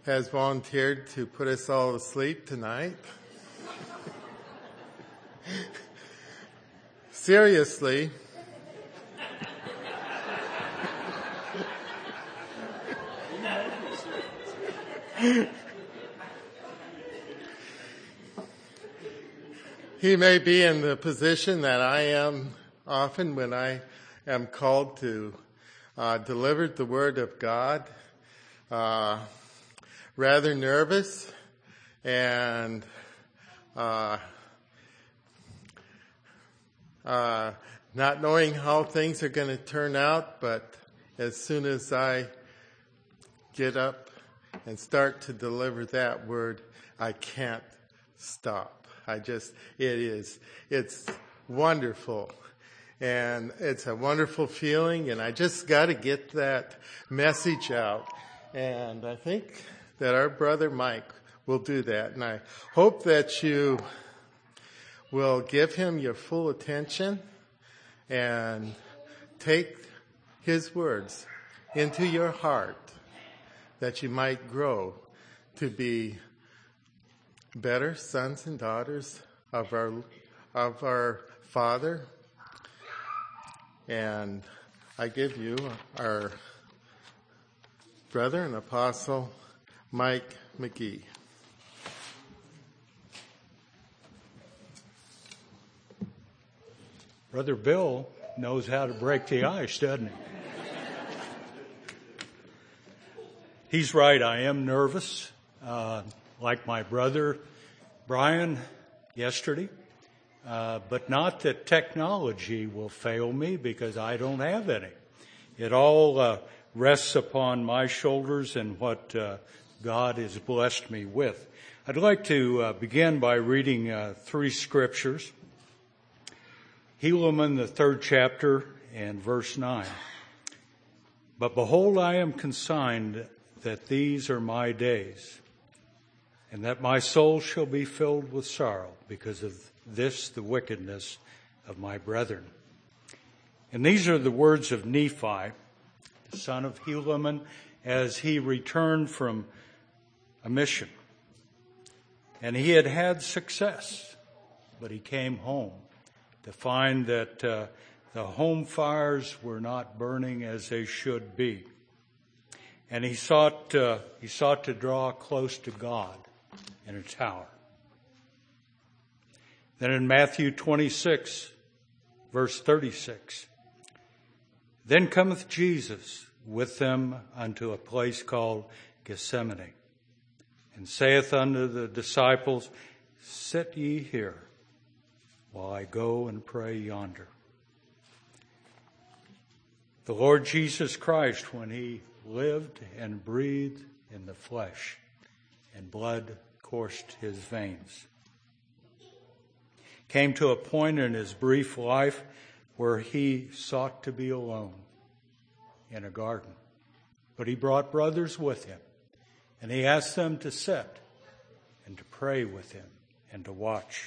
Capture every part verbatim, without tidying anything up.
has volunteered to put us all to sleep tonight. Seriously. He may be in the position that I am often when I am called to uh, deliver the word of God. Uh, rather nervous and uh, uh, not knowing how things are going to turn out, but as soon as I get up and start to deliver that word, I can't stop. I just, it is, it's wonderful. And it's a wonderful feeling, and I just got to get that message out. And I think that our brother Mike will do that. And I hope that you will give him your full attention and take his words into your heart, that you might grow to be better sons and daughters of our of our Father. And I give you our brother and apostle, Mike McGee. Brother Bill knows how to break the ice, doesn't he? He's right, I am nervous. Uh, like my brother Brian yesterday, uh, but not that technology will fail me, because I don't have any. It all uh, rests upon my shoulders and what uh, God has blessed me with. I'd like to uh, begin by reading uh, three scriptures. Helaman, the third chapter, and verse nine. But behold, I am consigned that these are my days, and that my soul shall be filled with sorrow because of this, the wickedness of my brethren. And these are the words of Nephi, the son of Helaman, as he returned from a mission. And he had had success, but he came home to find that uh, the home fires were not burning as they should be. And he sought, uh, he sought to draw close to God in a tower. Then in Matthew twenty-six, verse thirty-six, then cometh Jesus with them unto a place called Gethsemane, and saith unto the disciples, sit ye here, while I go and pray yonder. The Lord Jesus Christ, when he lived and breathed in the flesh, and blood coursed his veins, came to a point in his brief life where he sought to be alone in a garden. But he brought brothers with him, and he asked them to sit and to pray with him and to watch.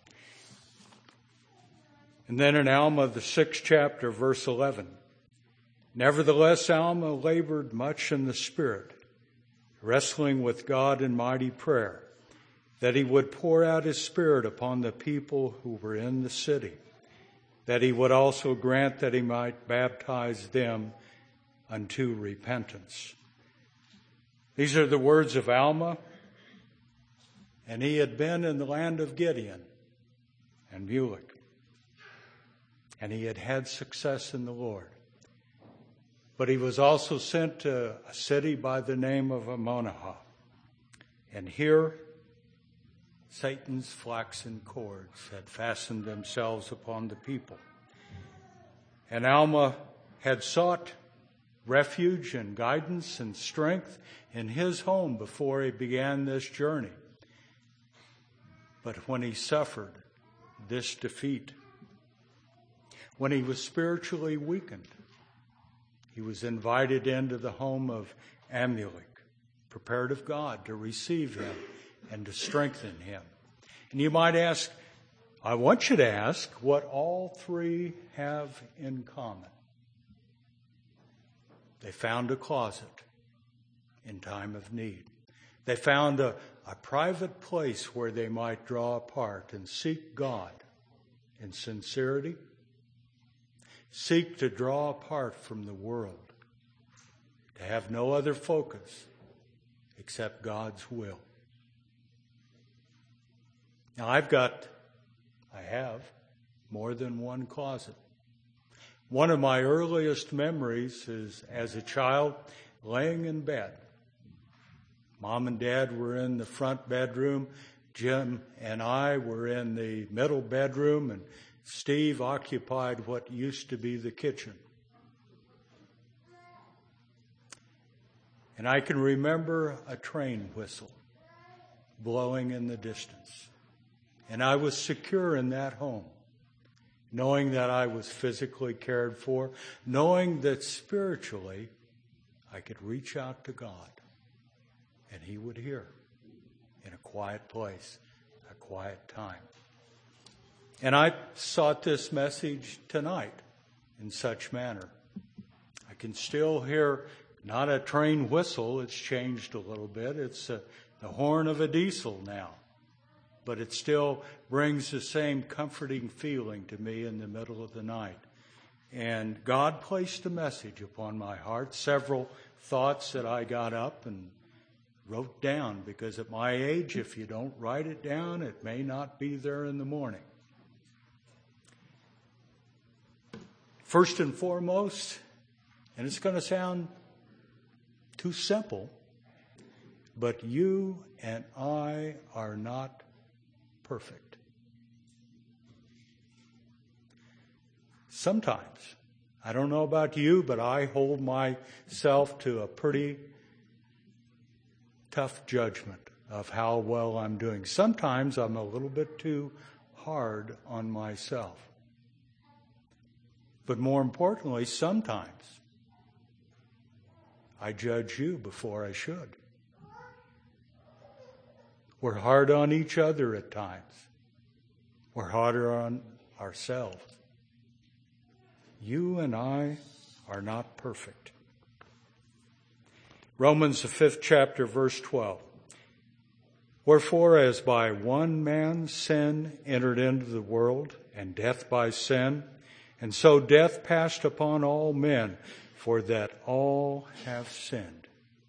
And then in Alma, the sixth chapter, verse eleven, nevertheless Alma labored much in the Spirit, wrestling with God in mighty prayer, that he would pour out his Spirit upon the people who were in the city, that he would also grant that he might baptize them unto repentance. These are the words of Alma, and he had been in the land of Gideon and Mulek, and he had had success in the Lord. But he was also sent to a city by the name of Ammonihah. And here, Satan's flaxen cords had fastened themselves upon the people. And Alma had sought refuge and guidance and strength in his home before he began this journey. But when he suffered this defeat, when he was spiritually weakened, he was invited into the home of Amulek, prepared of God to receive him and to strengthen him. And you might ask, I want you to ask what all three have in common. They found a closet in time of need. They found a, a private place where they might draw apart and seek God in sincerity, seek to draw apart from the world, to have no other focus except God's will. Now, I've got, I have, more than one closet. One of my earliest memories is as a child laying in bed. Mom and Dad were in the front bedroom. Jim and I were in the middle bedroom, and Steve occupied what used to be the kitchen. And I can remember a train whistle blowing in the distance. And I was secure in that home, knowing that I was physically cared for, knowing that spiritually I could reach out to God and He would hear in a quiet place, a quiet time. And I sought this message tonight in such manner. I can still hear not a train whistle, it's changed a little bit. It's a, the horn of a diesel now. But it still brings the same comforting feeling to me in the middle of the night. And God placed a message upon my heart, several thoughts that I got up and wrote down, because at my age, if you don't write it down, it may not be there in the morning. First and foremost, and it's going to sound too simple, but you and I are not perfect. Sometimes, I don't know about you, but I hold myself to a pretty tough judgment of how well I'm doing. Sometimes I'm a little bit too hard on myself. But more importantly, sometimes I judge you before I should. We're hard on each other at times. We're harder on ourselves. You and I are not perfect. Romans, the fifth chapter, verse twelve. Wherefore, as by one man sin entered into the world, and death by sin, and so death passed upon all men, for that all have sinned.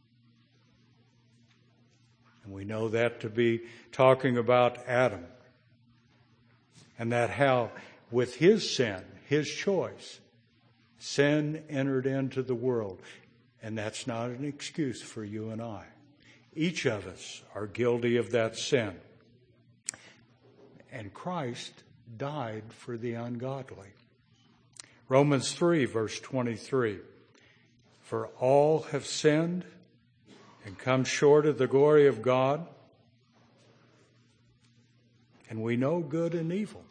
And we know that to be talking about Adam. And that how with his sin, his choice, sin entered into the world. And that's not an excuse for you and I. Each of us are guilty of that sin. And Christ died for the ungodly. Romans three, verse twenty-three. For all have sinned and come short of the glory of God, and we know good and evil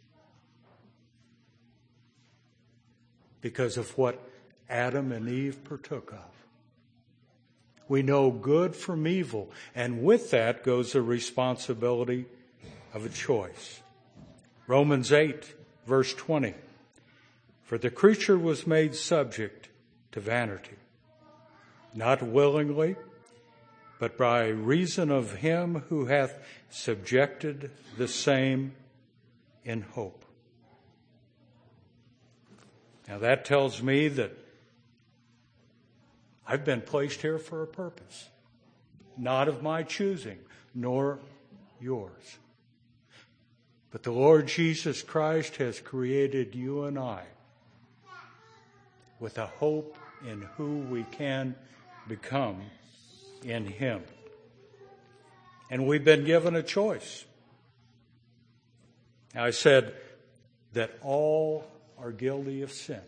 because of what Adam and Eve partook of. We know good from evil, and with that goes the responsibility of a choice. Romans eight, verse twenty. For the creature was made subject to vanity, not willingly, but by reason of him who hath subjected the same in hope. Now that tells me that I've been placed here for a purpose, not of my choosing, nor yours. But the Lord Jesus Christ has created you and I with a hope in who we can become in Him. And we've been given a choice. I said that all are guilty of sin.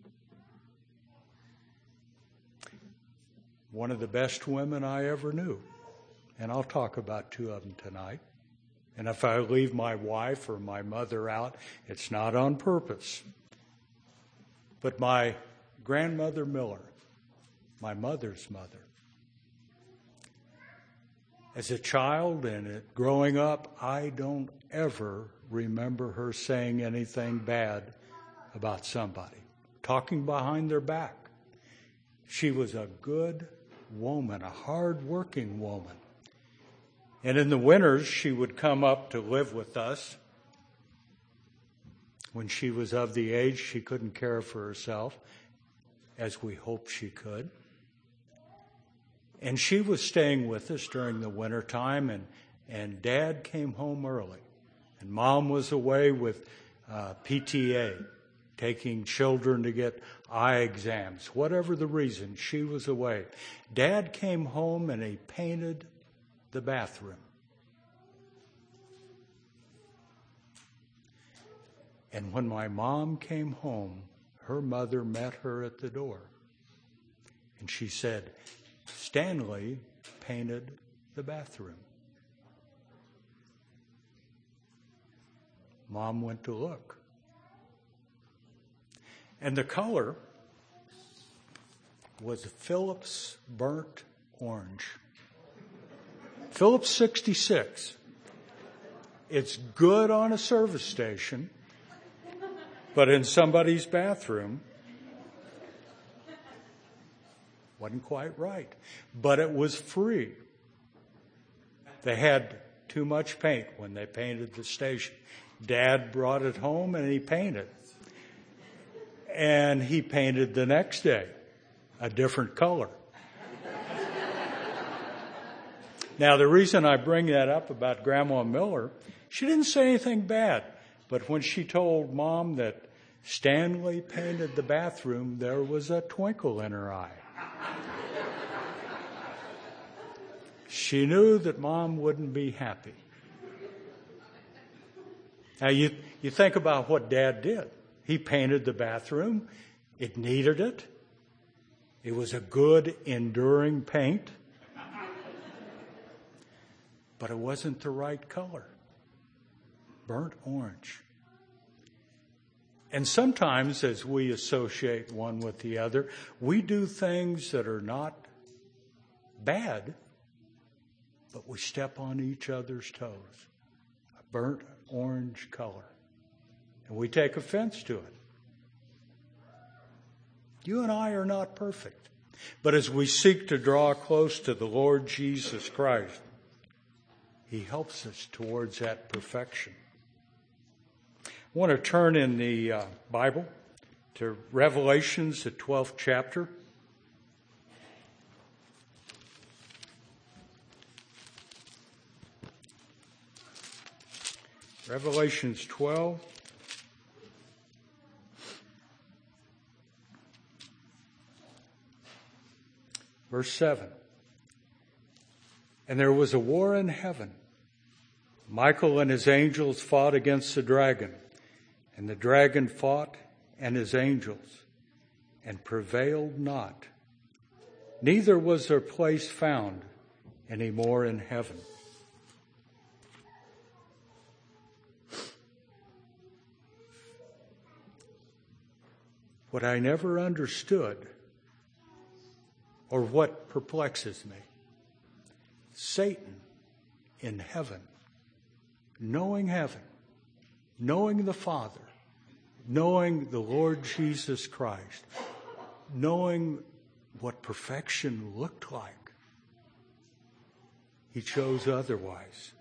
One of the best women I ever knew, and I'll talk about two of them tonight. And if I leave my wife or my mother out, it's not on purpose. But my grandmother Miller, my mother's mother, as a child and growing up, I don't ever remember her saying anything bad about somebody, talking behind their back. She was a good woman, a hard-working woman. And in the winters, she would come up to live with us. When she was of the age she couldn't care for herself, as we hoped she could. And she was staying with us during the winter time, and, and Dad came home early. And Mom was away with uh, P T A, taking children to get eye exams. Whatever the reason, she was away. Dad came home and he painted the bathroom. And when my mom came home, her mother met her at the door. And she said, Stanley painted the bathroom. Mom went to look. And the color was Phillips burnt orange. Phillips sixty-six. It's good on a service station, but in somebody's bathroom, wasn't quite right. But it was free. They had too much paint when they painted the station. Dad brought it home and he painted. And he painted the next day a different color. Now, the reason I bring that up about Grandma Miller, she didn't say anything bad. But when she told Mom that Stanley painted the bathroom, there was a twinkle in her eye. She knew that Mom wouldn't be happy. Now, you, you think about what Dad did. He painted the bathroom. It needed it. It was a good, enduring paint. But it wasn't the right color. Burnt orange. And sometimes, as we associate one with the other, we do things that are not bad, but we step on each other's toes. A burnt orange color. And we take offense to it. You and I are not perfect. But as we seek to draw close to the Lord Jesus Christ, He helps us towards that perfection. I want to turn in the uh, Bible to Revelations, the twelfth chapter. Revelations twelve. Verse seven. And there was a war in heaven. Michael and his angels fought against the dragon. And the dragon fought and his angels, and prevailed not. Neither was their place found any more in heaven. What I never understood, or what perplexes me, Satan in heaven, knowing heaven, knowing the Father, knowing the Lord Jesus Christ, knowing what perfection looked like, he chose otherwise.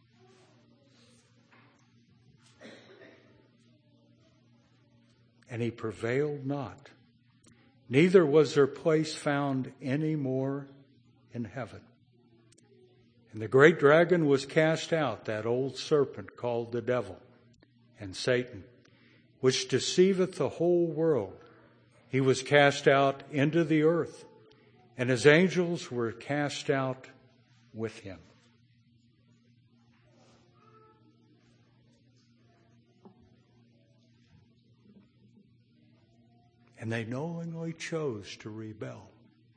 And he prevailed not. Neither was their place found any more in heaven. And the great dragon was cast out, that old serpent called the devil and Satan, which deceiveth the whole world. He was cast out into the earth, and his angels were cast out with him. And they knowingly chose to rebel.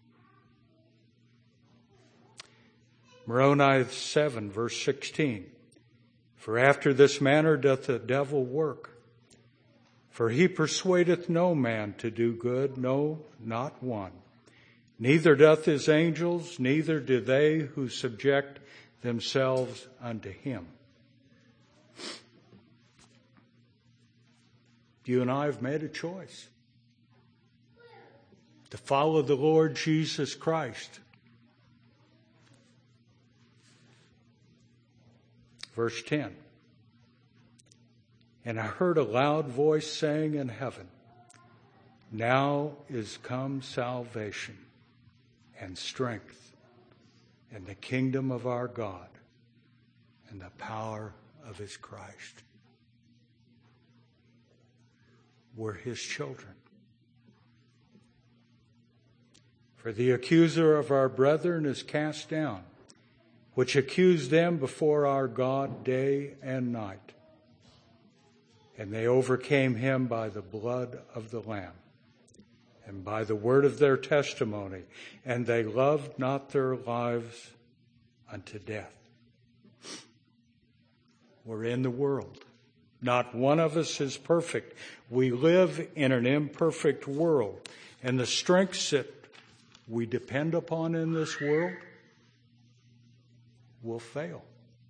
Moroni seven, verse sixteen. For after this manner doth the devil work. For he persuadeth no man to do good, no, not one. Neither doth his angels, neither do they who subject themselves unto him. You and I have made a choice to follow the Lord Jesus Christ. Verse ten. And I heard a loud voice saying in heaven, now is come salvation and strength and the kingdom of our God and the power of his Christ. We're his children. For the accuser of our brethren is cast down, which accused them before our God day and night. And they overcame him by the blood of the Lamb and by the word of their testimony, and they loved not their lives unto death. We're in the world. Not one of us is perfect. We live in an imperfect world, and the strengths that we depend upon in this world will fail.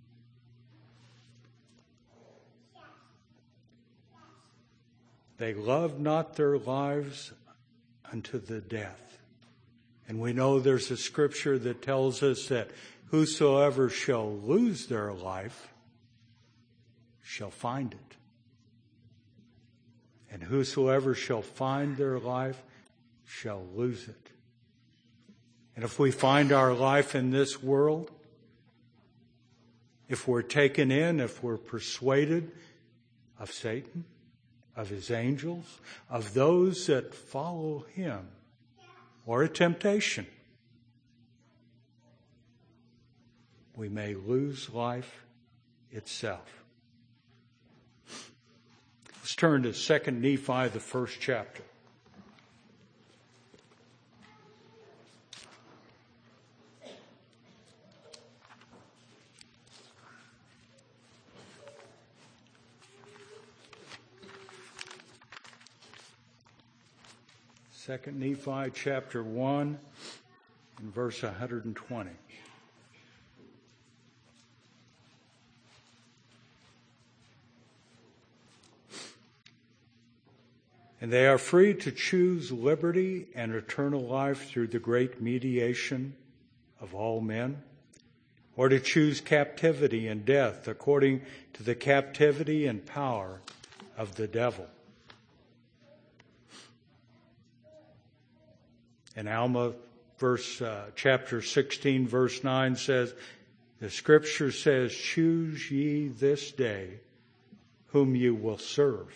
They loved not their lives unto the death. And we know there's a scripture that tells us that whosoever shall lose their life shall find it. And whosoever shall find their life shall lose it. And if we find our life in this world, if we're taken in, if we're persuaded of Satan, of his angels, of those that follow him, or a temptation, we may lose life itself. Let's turn to Second Nephi, the first chapter. Second Nephi chapter one and verse one hundred twenty. And they are free to choose liberty and eternal life through the great mediation of all men, or to choose captivity and death according to the captivity and power of the devil. And Alma, verse uh, chapter sixteen, verse nine says, the scripture says, choose ye this day whom you will serve.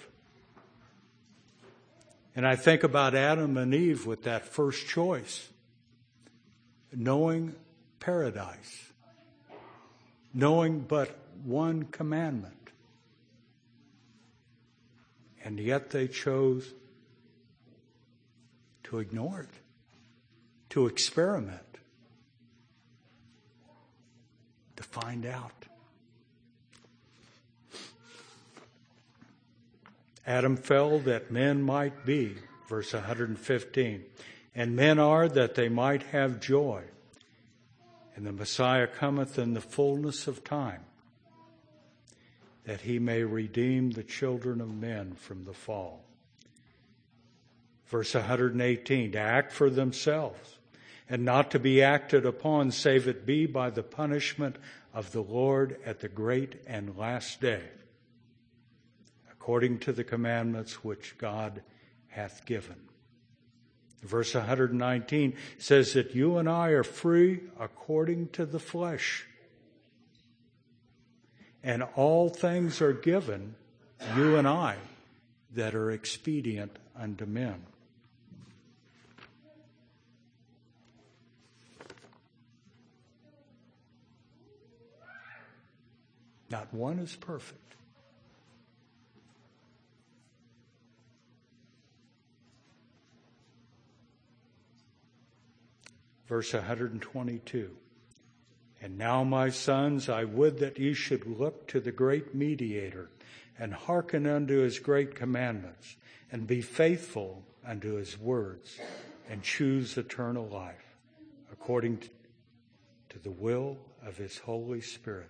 And I think about Adam and Eve with that first choice, knowing paradise, knowing but one commandment. And yet they chose to ignore it, to experiment, to find out. Adam fell that men might be, verse one hundred fifteen, and men are that they might have joy. And the Messiah cometh in the fullness of time, that he may redeem the children of men from the fall. Verse one hundred eighteen, to act for themselves, and not to be acted upon, save it be by the punishment of the Lord at the great and last day, according to the commandments which God hath given. Verse one hundred nineteen says that you and I are free according to the flesh. And all things are given, you and I, that are expedient unto men. Not one is perfect. Verse one hundred twenty-two. And now, my sons, I would that ye should look to the great mediator, and hearken unto his great commandments, and be faithful unto his words, and choose eternal life, according to the will of his Holy Spirit.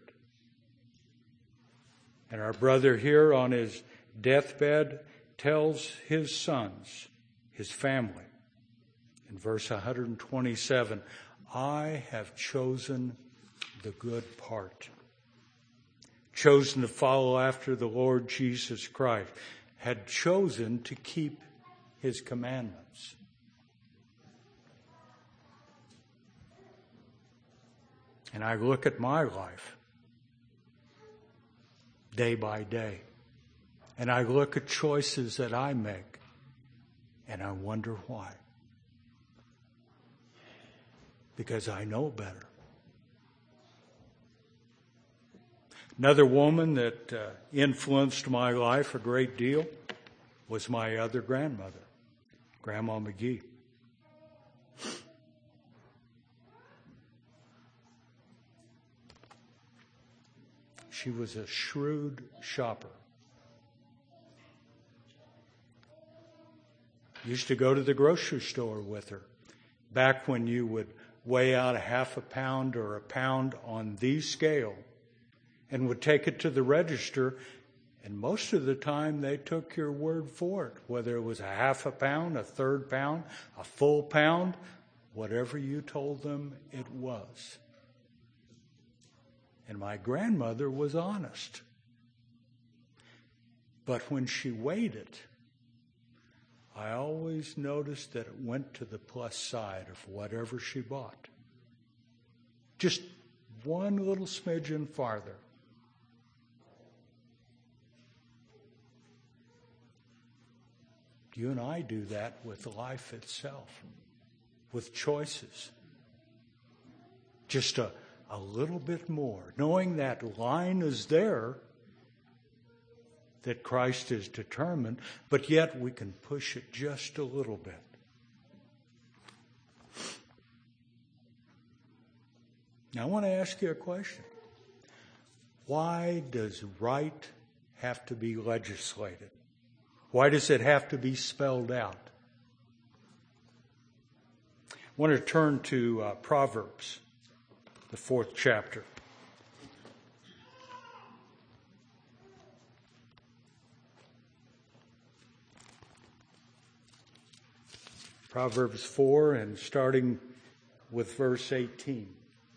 And our brother here on his deathbed tells his sons, his family, in verse one hundred twenty-seven, I have chosen the good part. chosen to follow after the Lord Jesus Christ, had chosen to keep his commandments. And I look at my life day by day, and I look at choices that I make, and I wonder why. Because I know better. Another woman that uh, influenced my life a great deal was my other grandmother, Grandma McGee. She was a shrewd shopper. Used to go to the grocery store with her. Back when you would weigh out a half a pound or a pound on the scale and would take it to the register, and most of the time they took your word for it, whether it was a half a pound, a third pound, a full pound, whatever you told them it was. And my grandmother was honest. But when she weighed it, I always noticed that it went to the plus side of whatever she bought. Just one little smidgen farther. You and I do that with life itself, with choices. Just a, a little bit more, knowing that line is there, that Christ is determined, but yet we can push it just a little bit. Now I want to ask you a question. Why does right have to be legislated? Why does it have to be spelled out? I want to turn to uh, Proverbs, the fourth chapter. Proverbs four, and starting with verse eighteen.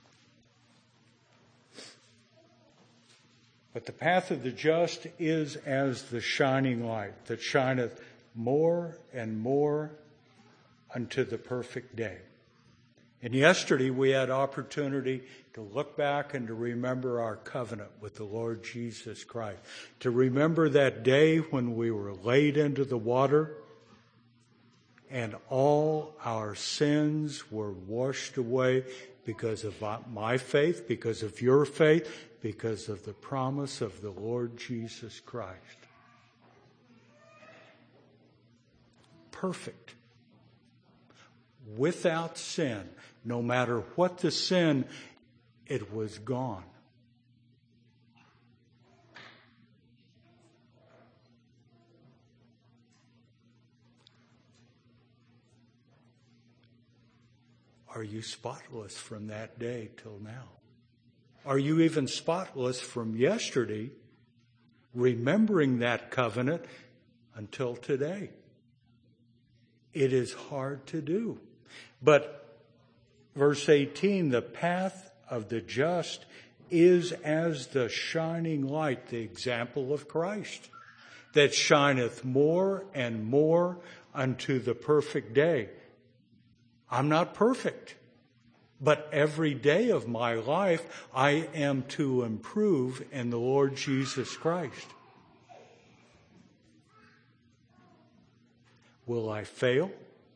But the path of the just is as the shining light that shineth more and more unto the perfect day. And yesterday we had opportunity to look back and to remember our covenant with the Lord Jesus Christ. To remember that day when we were laid into the water and all our sins were washed away because of my faith, because of your faith, because of the promise of the Lord Jesus Christ. Perfect. Without sin. No matter what the sin, it was gone. Are you spotless from that day till now? Are you even spotless from yesterday, remembering that covenant until today? It is hard to do. But verse eighteen, the path of the just is as the shining light, the example of Christ, that shineth more and more unto the perfect day. I'm not perfect, but every day of my life I am to improve in the Lord Jesus Christ. Will I fail?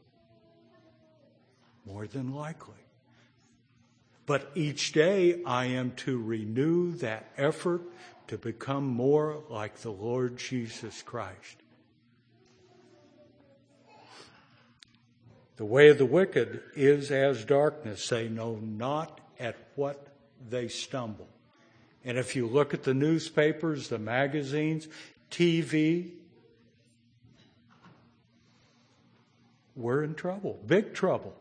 More than likely. But each day I am to renew that effort to become more like the Lord Jesus Christ. The way of the wicked is as darkness. They know not at what they stumble. And if you look at the newspapers, the magazines, T V, we're in trouble, big trouble.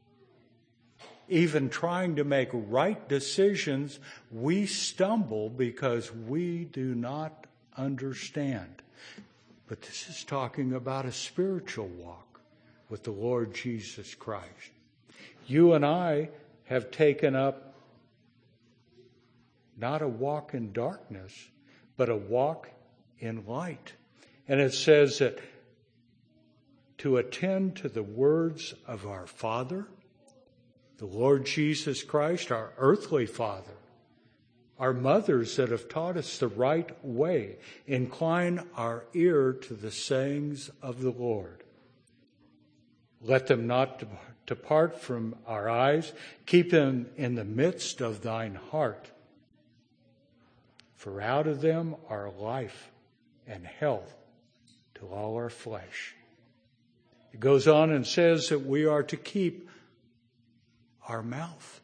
Even trying to make right decisions, we stumble because we do not understand. But this is talking about a spiritual walk with the Lord Jesus Christ. You and I have taken up not a walk in darkness, but a walk in light. And it says that to attend to the words of our Father, the Lord Jesus Christ, our earthly Father, our mothers that have taught us the right way, incline our ear to the sayings of the Lord. Let them not depart from our eyes. Keep them in the midst of thine heart. For out of them are life and health to all our flesh. It goes on and says that we are to keep our mouth.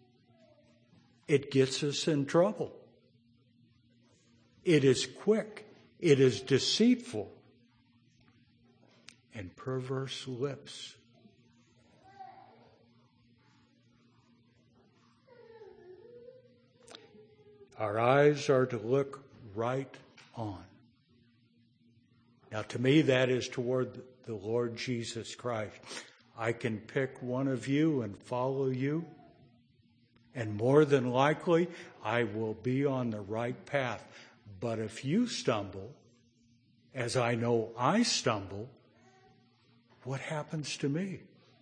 It gets us in trouble. It is quick. It is deceitful. And perverse lips. Our eyes are to look right on. Now, to me, that is toward the Lord Jesus Christ. I can pick one of you and follow you, and more than likely, I will be on the right path. But if you stumble, as I know I stumble, what happens to me?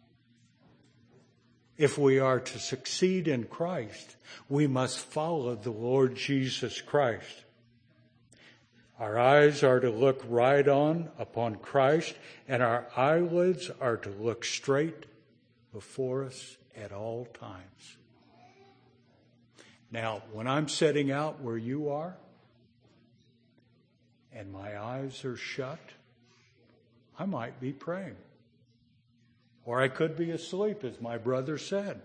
If we are to succeed in Christ, we must follow the Lord Jesus Christ. Our eyes are to look right on upon Christ, and our eyelids are to look straight before us at all times. Now, when I'm setting out where you are, and my eyes are shut, I might be praying. Or I could be asleep, as my brother said.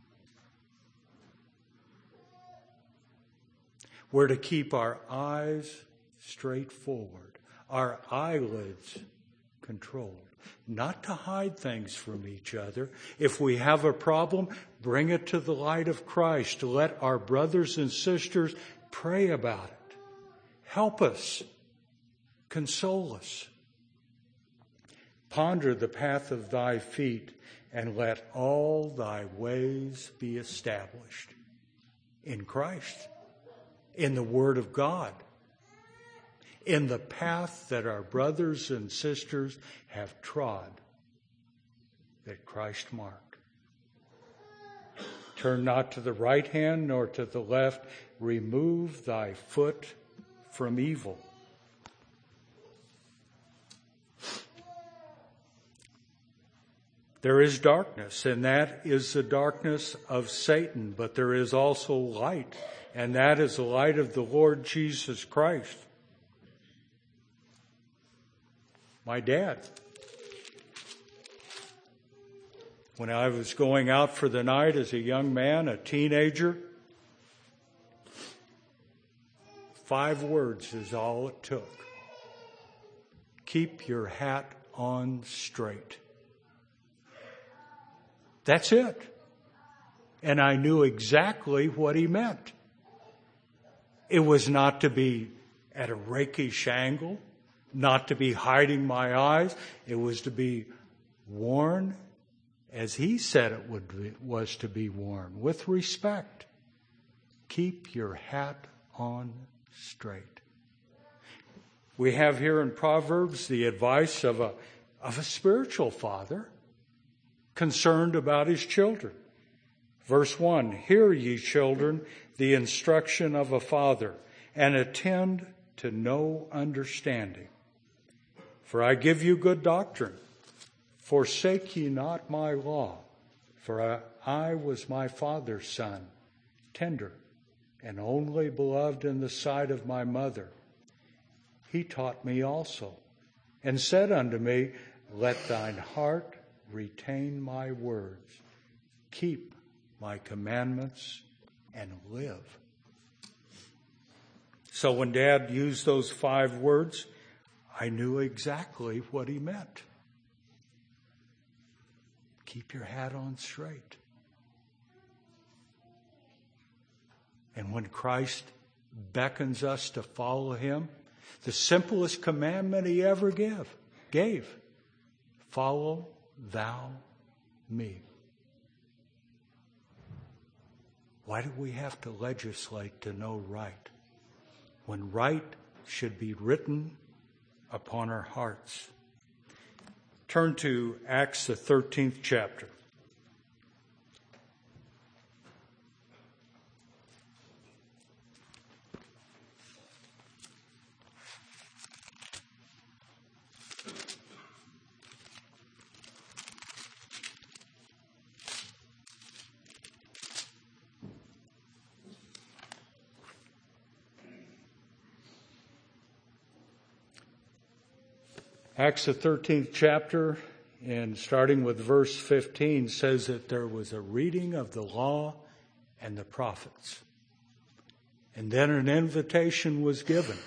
We're to keep our eyes straight forward, our eyelids controlled, not to hide things from each other. If we have a problem, bring it to the light of Christ. Let our brothers and sisters pray about it. Help us. Console us. Ponder the path of thy feet, and let all thy ways be established in Christ, in the Word of God, in the path that our brothers and sisters have trod, that Christ marked. Turn not to the right hand nor to the left. Remove thy foot from evil. There is darkness, and that is the darkness of Satan, but there is also light, and that is the light of the Lord Jesus Christ. My dad, when I was going out for the night as a young man, a teenager, five words is all it took. Keep your hat on straight. That's it. And I knew exactly what he meant. It was not to be at a rakish angle, not to be hiding my eyes. It was to be worn as he said it would be, was to be worn, with respect. Keep your hat on straight. We have here in Proverbs the advice of a, of a spiritual father concerned about his children. Verse one, hear ye children the instruction of a father, and attend to no understanding. For I give you good doctrine. Forsake ye not my law, for I, I was my father's son, tender and only beloved in the sight of my mother. He taught me also, and said unto me, let thine heart retain my words, keep my commandments, and live. So when Dad used those five words, I knew exactly what he meant. Keep your hat on straight. And when Christ beckons us to follow him, the simplest commandment he ever give, gave, follow thou me. Why do we have to legislate to know right? when right should be written upon our hearts. Turn to Acts, the thirteenth chapter. Acts, the thirteenth chapter, and starting with verse fifteen, says that there was a reading of the law and the prophets. And then an invitation was given.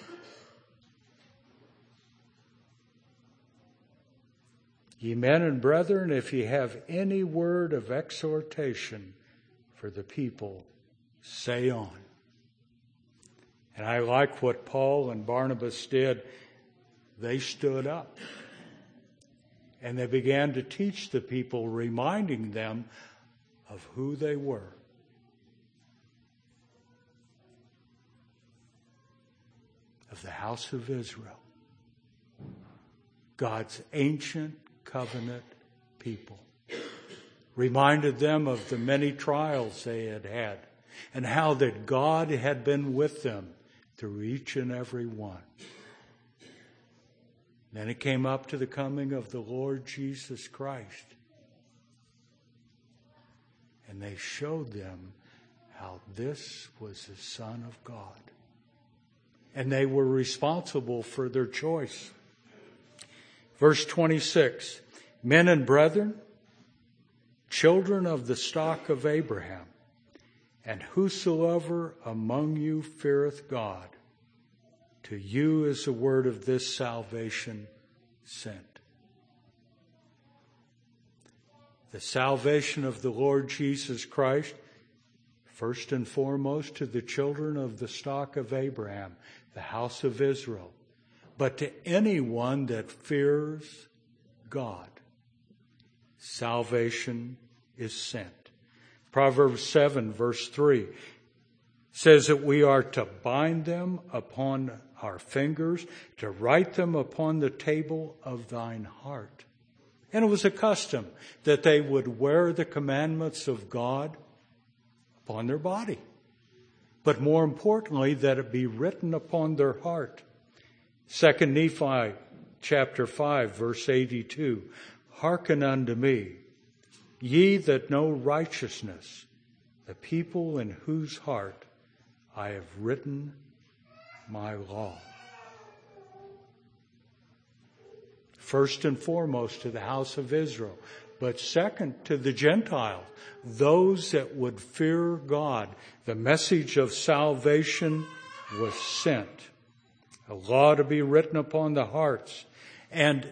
Ye men and brethren, if ye have any word of exhortation for the people, say on. And I like what Paul and Barnabas did. They stood up and they began to teach the people, reminding them of who they were. Of the house of Israel, God's ancient covenant people. Reminded them of the many trials they had had and how that God had been with them through each and every one. Then it came up to the coming of the Lord Jesus Christ. And they showed them how this was the Son of God. And they were responsible for their choice. Verse twenty-six, men and brethren, children of the stock of Abraham, and whosoever among you feareth God, to you is the word of this salvation sent. The salvation of the Lord Jesus Christ, first and foremost to the children of the stock of Abraham, the house of Israel, but to anyone that fears God, salvation is sent. Proverbs seven, verse three, says that we are to bind them upon our fingers, to write them upon the table of thine heart. And it was a custom that they would wear the commandments of God upon their body. But more importantly, that it be written upon their heart. Second Nephi chapter five, verse eighty-two, hearken unto me, ye that know righteousness, the people in whose heart I have written my law. First and foremost to the house of Israel, but second to the Gentiles, those that would fear God. The message of salvation was sent. A law to be written upon the hearts. And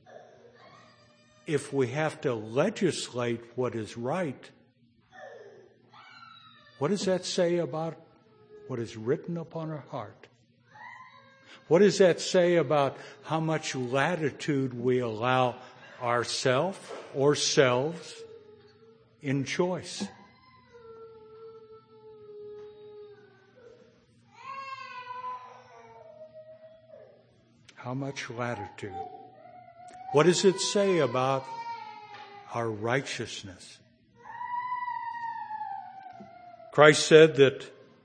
if we have to legislate what is right, what does that say about what is written upon our heart? What does that say about how much latitude we allow ourselves or selves in choice? How much latitude? What does it say about our righteousness? Christ said that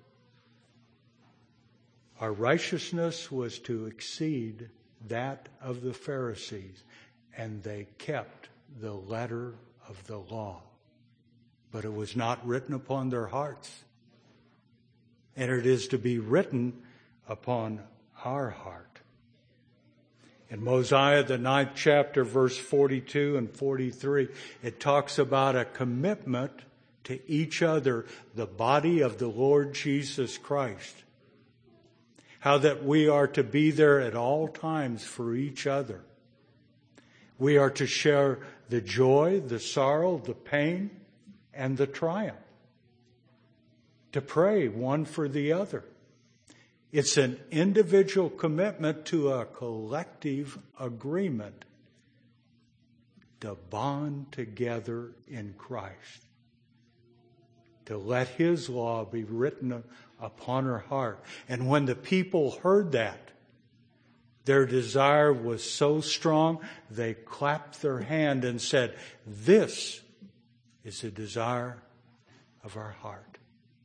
our righteousness was to exceed that of the Pharisees, and they kept the letter of the law. But it was not written upon their hearts. And it is to be written upon our heart. In Mosiah, the ninth chapter, verse forty-two and forty-three, it talks about a commitment to each other, the body of the Lord Jesus Christ. How that we are to be there at all times for each other. We are to share the joy, the sorrow, the pain, and the triumph. To pray one for the other. It's an individual commitment to a collective agreement to bond together in Christ. To let His law be written upon her heart. And when the people heard that, their desire was so strong, they clapped their hand and said, "This is the desire of our heart."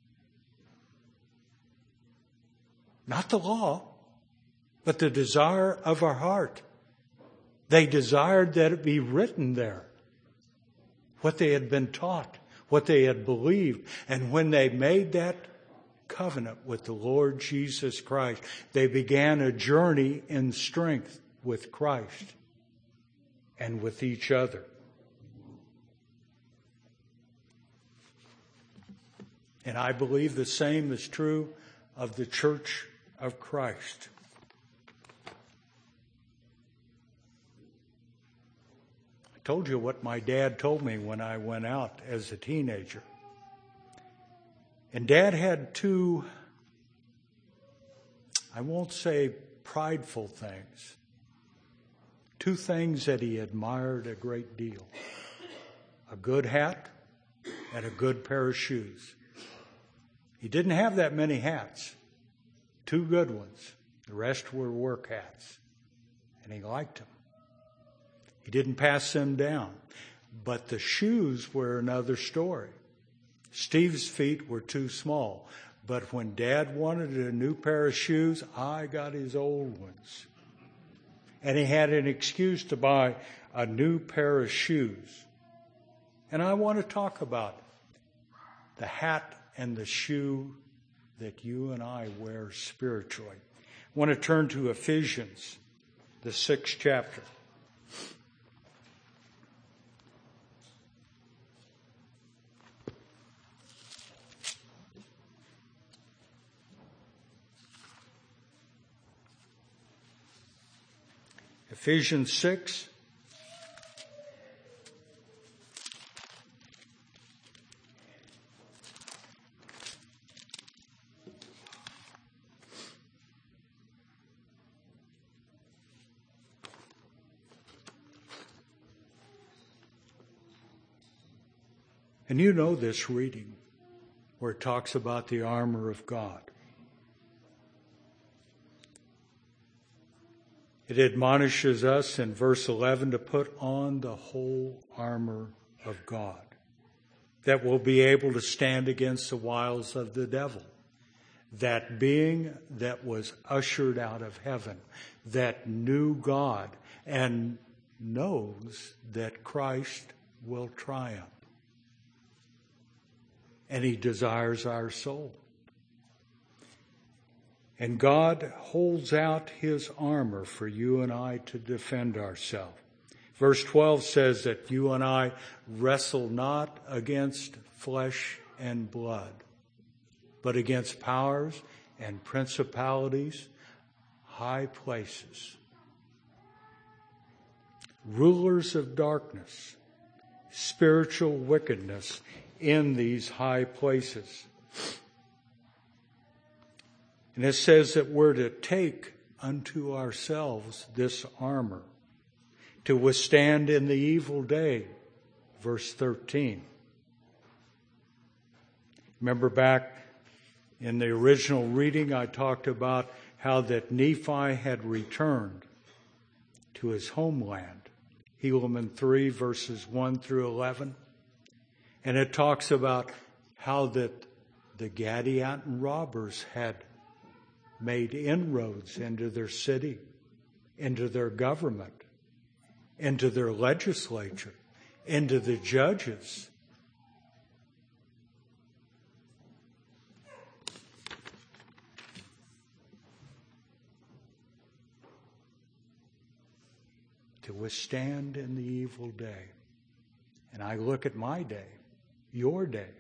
Not the law, but the desire of our heart. They desired that it be written there, what they had been taught, what they had believed. And when they made that covenant with the Lord Jesus Christ, they began a journey in strength with Christ and with each other. And I believe the same is true of the Church of Christ. I told you what my dad told me when I went out as a teenager. And Dad had two, I won't say prideful things, two things that he admired a great deal: a good hat and a good pair of shoes. He didn't have that many hats, two good ones. The rest were work hats, and he liked them. He didn't pass them down. But the shoes were another story. Steve's feet were too small, but when Dad wanted a new pair of shoes, I got his old ones. And he had an excuse to buy a new pair of shoes. And I want to talk about the hat and the shoe that you and I wear spiritually. I want to turn to Ephesians, the sixth chapter. Ephesians six. And you know this reading where it talks about the armor of God. It admonishes us in verse eleven to put on the whole armor of God, that will be able to stand against the wiles of the devil. That being that was ushered out of heaven, that knew God and knows that Christ will triumph. And he desires our soul. And God holds out his armor for you and I to defend ourselves. Verse twelve says that you and I wrestle not against flesh and blood, but against powers and principalities, high places, rulers of darkness, spiritual wickedness in these high places. And it says that we're to take unto ourselves this armor to withstand in the evil day. Verse thirteen. Remember back in the original reading, I talked about how that Nephi had returned to his homeland. Helaman three, verses one through eleven. And it talks about how that the Gadianton robbers had made inroads into their city, into their government, into their legislature, into the judges. To withstand in the evil day. And I look at my day, your day,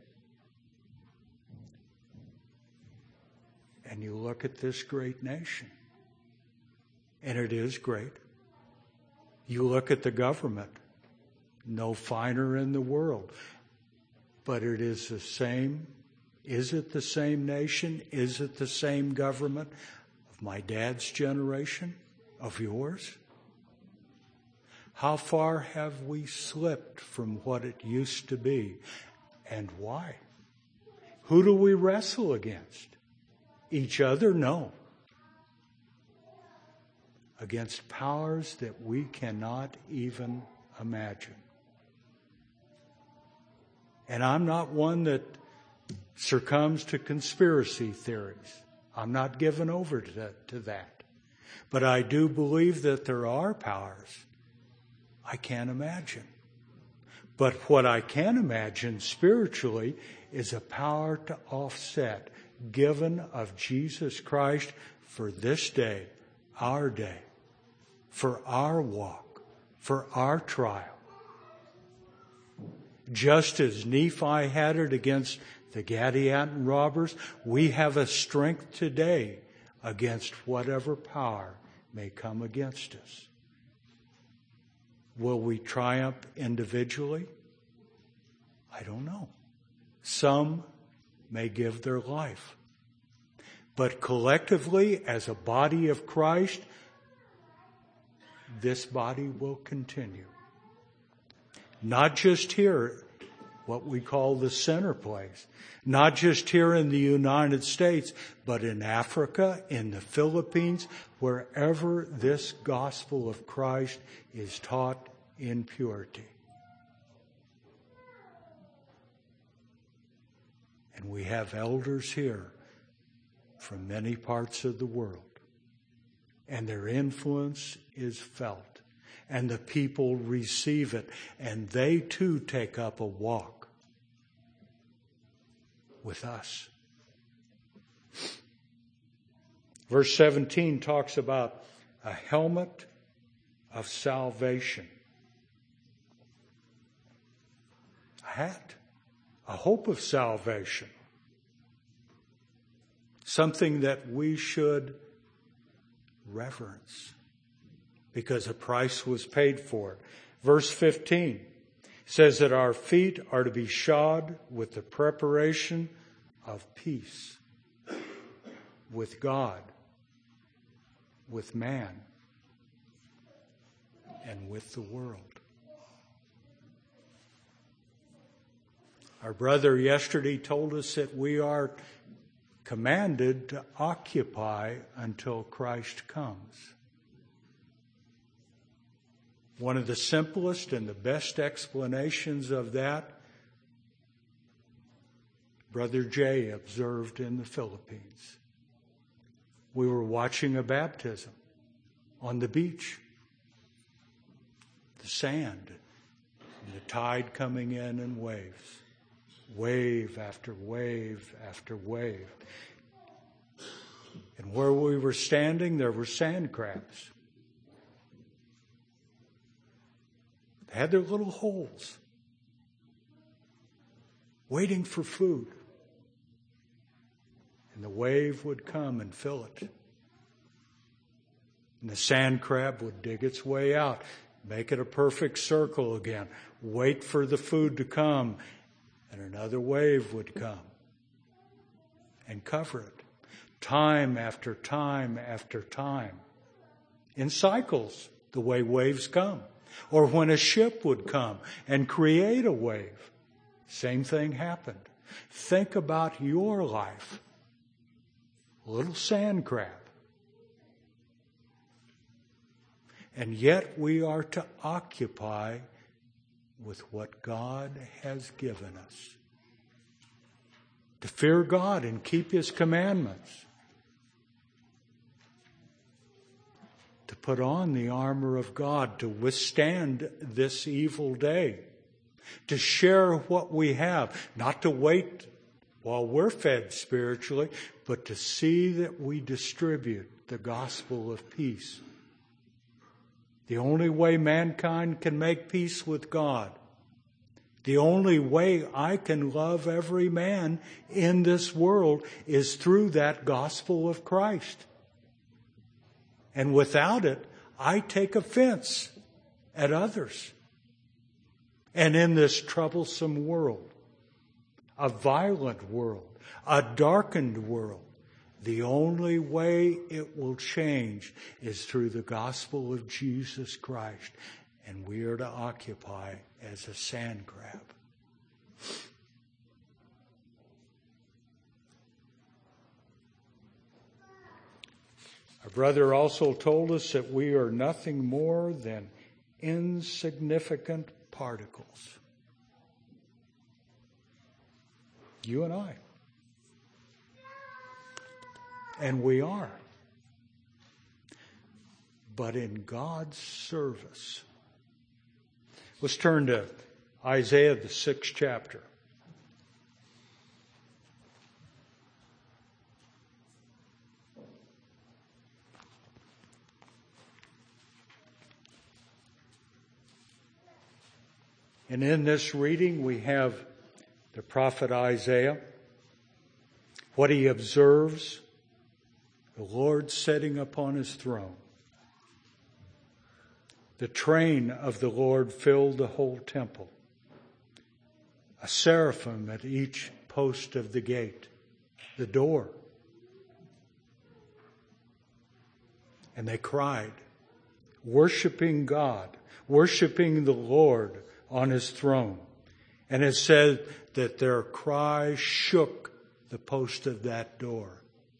and you look at this great nation, and it is great. You look at the government, no finer in the world, but it is the same. Is it the same nation? Is it the same government of my dad's generation, of yours? How far have we slipped from what it used to be, and why? Who do we wrestle against? Each other? No. Against powers that we cannot even imagine. And I'm not one that succumbs to conspiracy theories. I'm not given over to that, to that. But I do believe that there are powers I can't imagine. But what I can imagine spiritually is a power to offset given of Jesus Christ for this day, our day, for our walk, for our trial. Just as Nephi had it against the Gadianton robbers, we have a strength today against whatever power may come against us. Will we triumph individually? I don't know. Some may give their life. But collectively, as a body of Christ, this body will continue. Not just here, what we call the center place. Not just here in the United States, but in Africa, in the Philippines, wherever this gospel of Christ is taught in purity. And we have elders here from many parts of the world. And their influence is felt. And the people receive it. And they too take up a walk with us. Verse seventeen talks about a helmet of salvation. A hat. A hope of salvation. Something that we should reverence because a price was paid for it. Verse fifteen says that our feet are to be shod with the preparation of peace with God, with man, and with the world. Our brother yesterday told us that we are commanded to occupy until Christ comes. One of the simplest and the best explanations of that, Brother Jay observed in the Philippines. We were watching a baptism on the beach. The sand, and the tide coming in in waves. Wave after wave after wave. And where we were standing, there were sand crabs. They had their little holes, waiting for food. And the wave would come and fill it. And the sand crab would dig its way out, make it a perfect circle again, wait for the food to come, and another wave would come and cover it. Time after time after time. In cycles, the way waves come. Or when a ship would come and create a wave. Same thing happened. Think about your life. Little sand crab. And yet we are to occupy with what God has given us. To fear God and keep His commandments. To put on the armor of God to withstand this evil day. To share what we have. Not to wait while we're fed spiritually, but to see that we distribute the gospel of peace. The only way mankind can make peace with God, the only way I can love every man in this world is through that gospel of Christ. And without it, I take offense at others. And in this troublesome world, a violent world, a darkened world, the only way it will change is through the gospel of Jesus Christ. And we are to occupy as a sand crab. Our brother also told us that we are nothing more than insignificant particles. You and I. And we are. But in God's service. Let's turn to Isaiah, the sixth chapter. And in this reading we have the prophet Isaiah, what he observes, the Lord sitting upon his throne. The train of the Lord filled the whole temple. A seraphim at each post of the gate, the door. And they cried, worshiping God, worshiping the Lord on his throne. And it said that their cry shook the post of that door.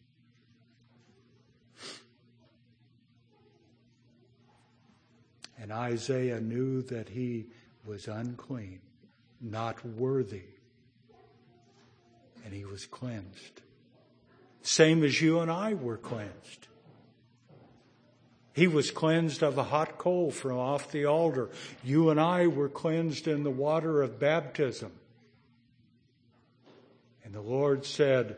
And Isaiah knew that he was unclean, not worthy, and he was cleansed. Same as you and I were cleansed. He was cleansed of a hot coal from off the altar. You and I were cleansed in the water of baptism. And the Lord said,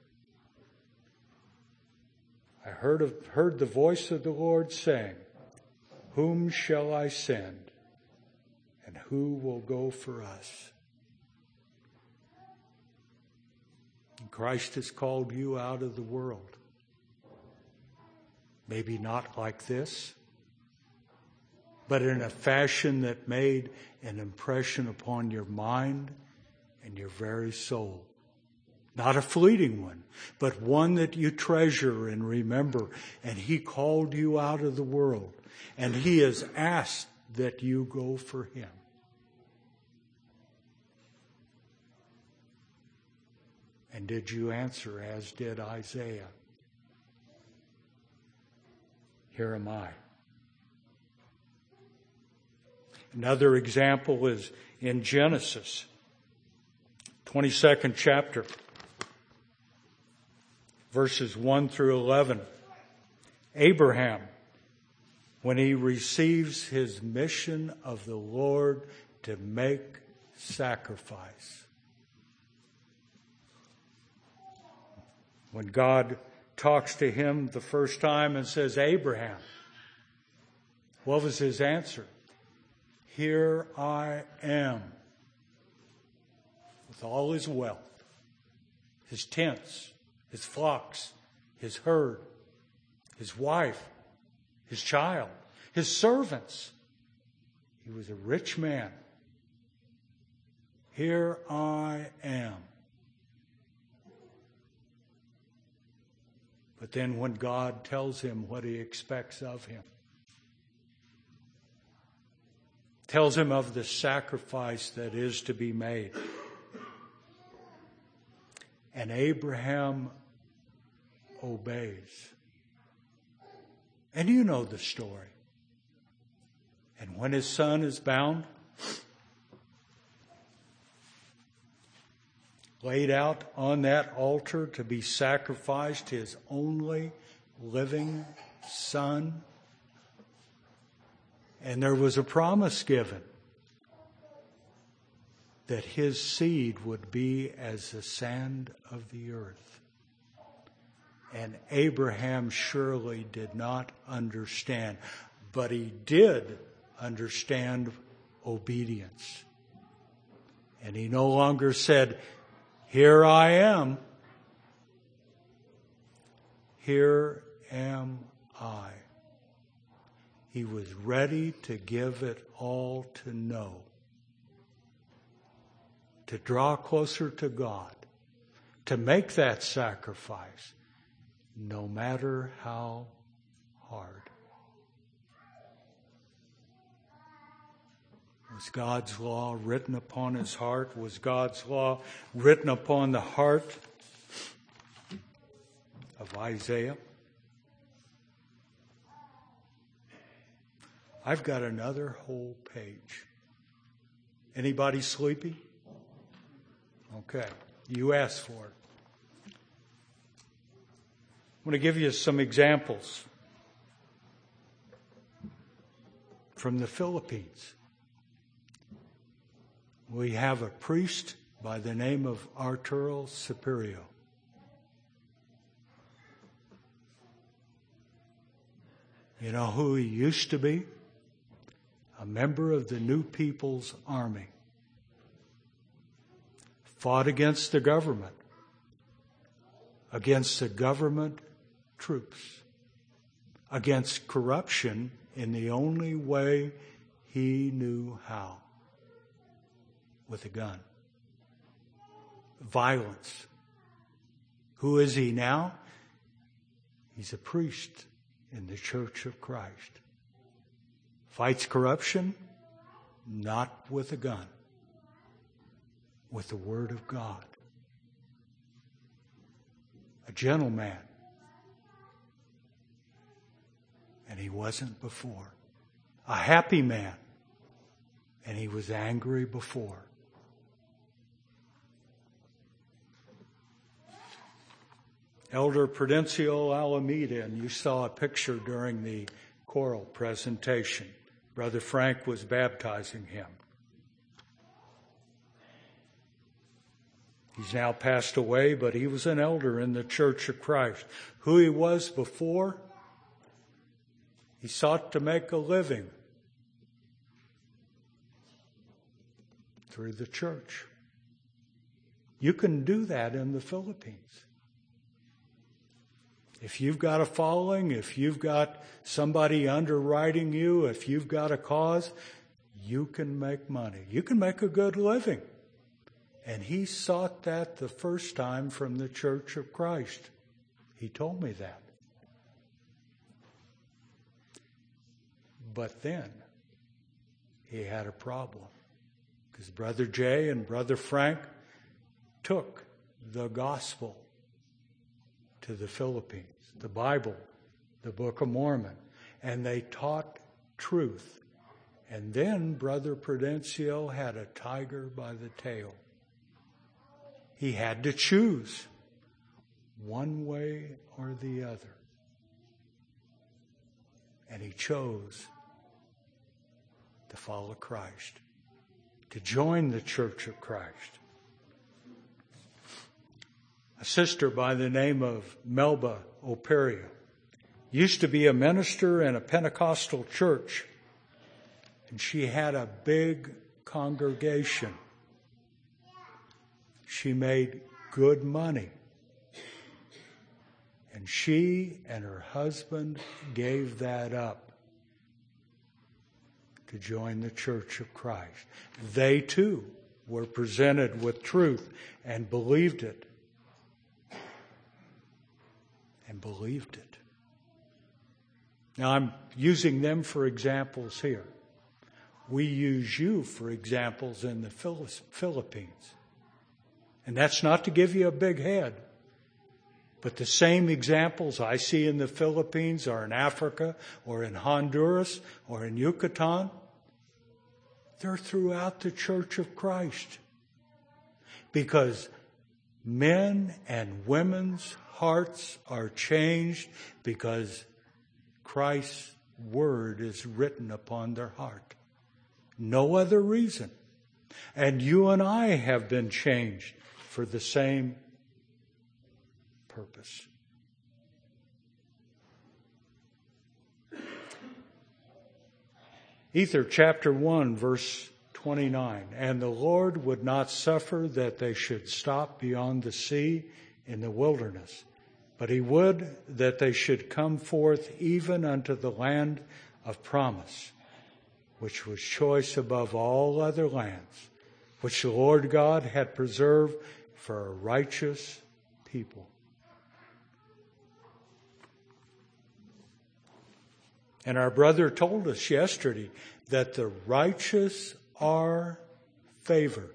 I heard, of, heard the voice of the Lord saying, whom shall I send, and who will go for us? And Christ has called you out of the world. Maybe not like this, but in a fashion that made an impression upon your mind and your very soul. Not a fleeting one, but one that you treasure and remember. And he called you out of the world. And he has asked that you go for him. And did you answer as did Isaiah? Here am I. Another example is in Genesis, twenty-second chapter, verses one through eleven. Abraham, when he receives his mission of the Lord to make sacrifice. When God talks to him the first time and says, Abraham, what was his answer? Here I am, with all his wealth, his tents, his flocks, his herd, his wife, his child, his servants. He was a rich man. Here I am. But then when God tells him what he expects of him, tells him of the sacrifice that is to be made, and Abraham obeys. And you know the story. And when his son is bound, laid out on that altar to be sacrificed, his only living son, and there was a promise given that his seed would be as the sand of the earth. And Abraham surely did not understand, but he did understand obedience. And he no longer said, here I am. Here am I. He was ready to give it all to know, to draw closer to God, to make that sacrifice, no matter how hard. Was God's law written upon his heart? Was God's law written upon the heart of Isaiah? I've got another whole page. Anybody sleepy? Okay, you asked for it. I want to give you some examples from the Philippines. We have a priest by the name of Arturo Superior. You know who he used to be? A member of the New People's Army. Fought against the government. Against the government troops. Against corruption in the only way he knew how. With a gun. Violence. Who is he now? He's a priest in the Church of Christ. Fights corruption, not with a gun, with the Word of God. A gentleman. And he wasn't before. A happy man. And he was angry before. Elder Prudencio Alameda, and you saw a picture during the choral presentation. Brother Frank was baptizing him. He's now passed away, but he was an elder in the Church of Christ. Who he was before, he sought to make a living through the church. You can do that in the Philippines. If you've got a following, if you've got somebody underwriting you, if you've got a cause, you can make money. You can make a good living. And he sought that the first time from the Church of Christ. He told me that. But then he had a problem. Because Brother Jay and Brother Frank took the gospel to the Philippines, the Bible, the Book of Mormon, and they taught truth. And then Brother Prudencio had a tiger by the tail. He had to choose one way or the other. And he chose to follow Christ, to join the Church of Christ. A sister by the name of Melba Operia used to be a minister in a Pentecostal church, and she had a big congregation. She made good money. And she and her husband gave that up to join the Church of Christ. They too were presented with truth and believed it. And believed it. Now I'm using them for examples here. We use you for examples in the Philippines. And that's not to give you a big head. But the same examples I see in the Philippines or in Africa or in Honduras or in Yucatan, they're throughout the Church of Christ. Because men and women's hearts are changed because Christ's word is written upon their heart. No other reason. And you and I have been changed for the same purpose. Ether chapter one, verse twenty-nine. And the Lord would not suffer that they should stop beyond the sea in the wilderness, but he would that they should come forth even unto the land of promise, which was choice above all other lands, which the Lord God had preserved for a righteous people. And our brother told us yesterday that the righteous are favored.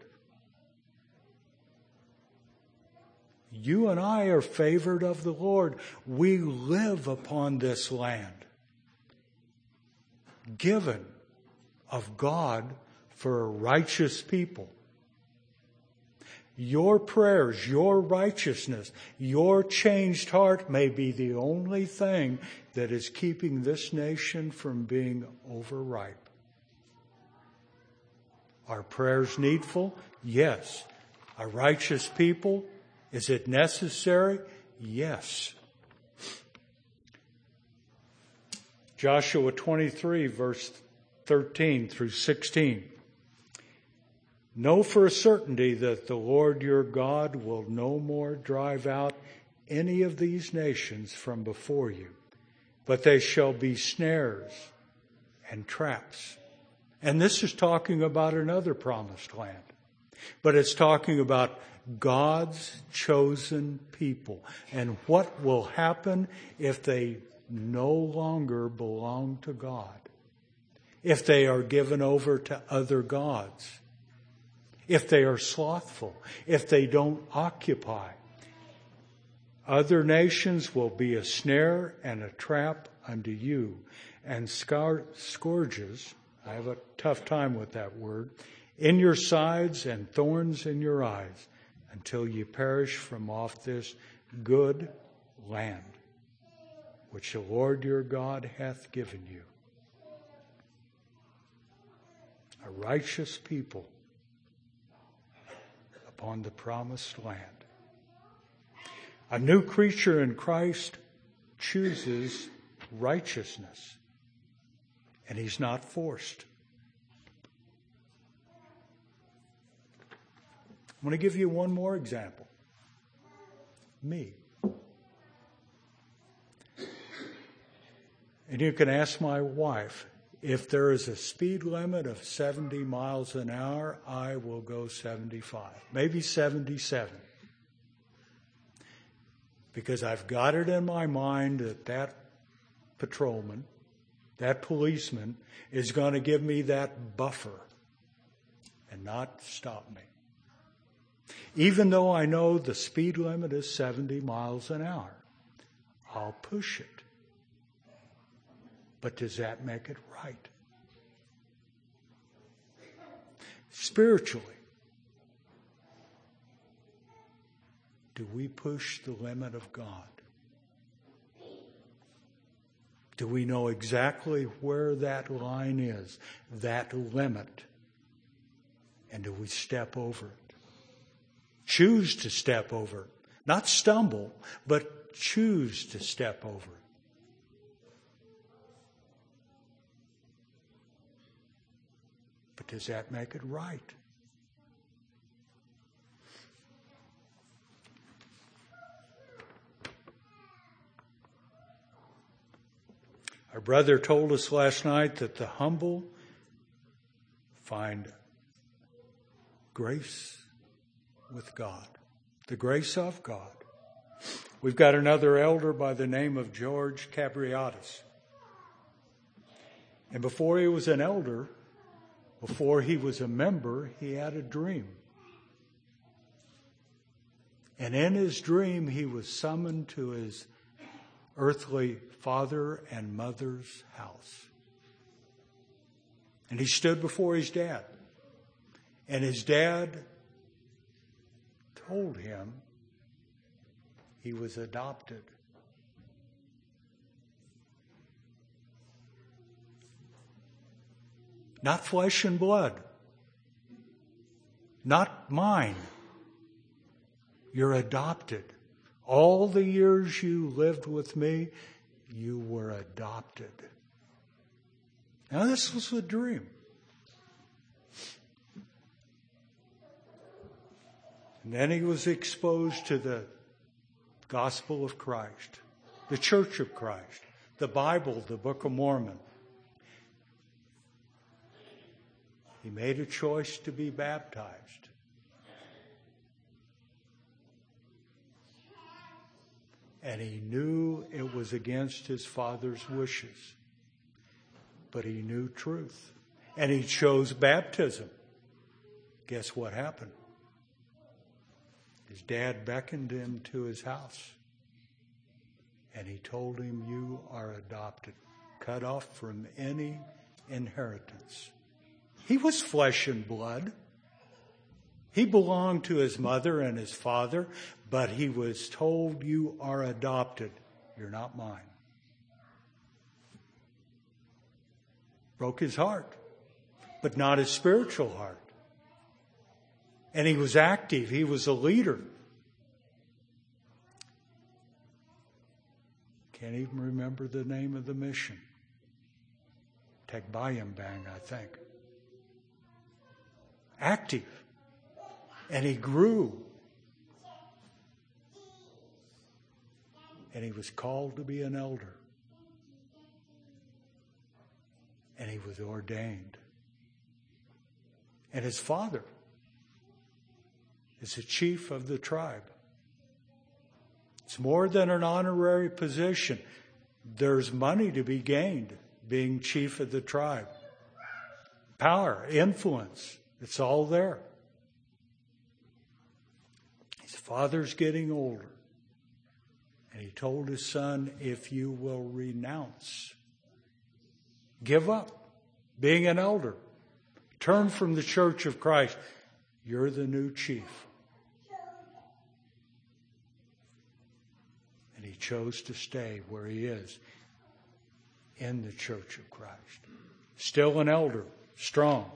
You and I are favored of the Lord. We live upon this land. given of God for a righteous people. Your prayers, your righteousness, your changed heart may be the only thing that is keeping this nation from being overripe. Are prayers needful? Yes. A righteous people? Is it necessary? Yes. Joshua twenty-three, verse thirteen through sixteen. Know for a certainty that the Lord your God will no more drive out any of these nations from before you, but they shall be snares and traps. And this is talking about another promised land, but it's talking about God's chosen people and what will happen if they no longer belong to God, if they are given over to other gods, if they are slothful, if they don't occupy. Other nations will be a snare and a trap unto you, and scour- scourges, I have a tough time with that word, in your sides and thorns in your eyes, until you perish from off this good land, which the Lord your God hath given you. A righteous people upon the promised land. A new creature in Christ chooses righteousness, and he's not forced. I'm going to give you one more example. Me. And you can ask my wife, if there is a speed limit of seventy miles an hour, I will go seventy-five, maybe seventy-seven. Because I've got it in my mind that that patrolman, that policeman, is going to give me that buffer and not stop me. Even though I know the speed limit is seventy miles an hour, I'll push it. But does that make it right? Spiritually, do we push the limit of God? Do we know exactly where that line is, that limit? And do we step over it? Choose to step over it. Not stumble, but choose to step over it. But does that make it right? Our brother told us last night that the humble find grace with God, the grace of God. We've got another elder by the name of George Cabriatis. And before he was an elder, before he was a member, he had a dream. And in his dream, he was summoned to his earthly father and mother's house. And he stood before his dad. And his dad told him he was adopted. Not flesh and blood. Not mine. You're adopted. All the years you lived with me, you were adopted. Now this was a dream. And then he was exposed to the gospel of Christ, the Church of Christ, the Bible, the Book of Mormon. He made a choice to be baptized. And he knew it was against his father's wishes. But he knew truth. And he chose baptism. Guess what happened? His dad beckoned him to his house. And he told him, you are adopted, cut off from any inheritance. He was flesh and blood. He belonged to his mother and his father, but he was told, you are adopted. You're not mine. Broke his heart, but not his spiritual heart. And he was active. He was a leader. Can't even remember the name of the mission. Tagbayambang, I think. Active. And he grew. And he was called to be an elder. And he was ordained. And his father is the chief of the tribe. It's more than an honorary position. There's money to be gained being chief of the tribe. Power, influence, it's all there. His father's getting older. And he told his son, if you will renounce, give up being an elder, turn from the Church of Christ, you're the new chief. And he chose to stay where he is, in the Church of Christ. Still an elder, strong.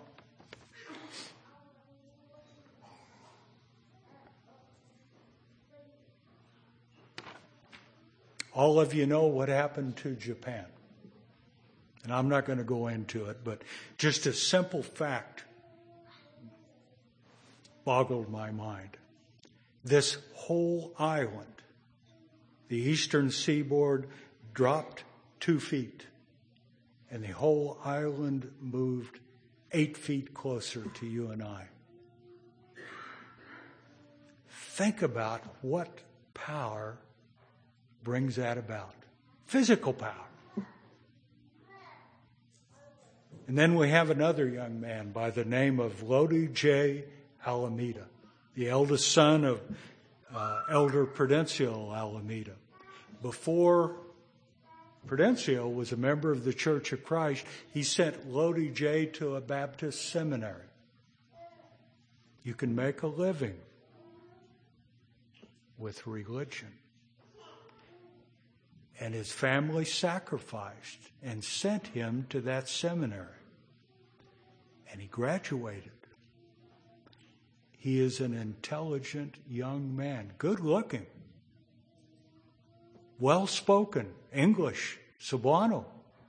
All of you know what happened to Japan. And I'm not going to go into it, but just a simple fact boggled my mind. This whole island, the eastern seaboard, dropped two feet, and the whole island moved eight feet closer to you and I. Think about what power brings that about. Physical power. And then we have another young man by the name of Lodi J. Alameda, the eldest son of uh, Elder Prudencio Alameda. Before Prudencio was a member of the Church of Christ, he sent Lodi J. to a Baptist seminary. You can make a living with religion. And his family sacrificed and sent him to that seminary. And he graduated. He is an intelligent young man, good looking, well spoken, English, Cebuano.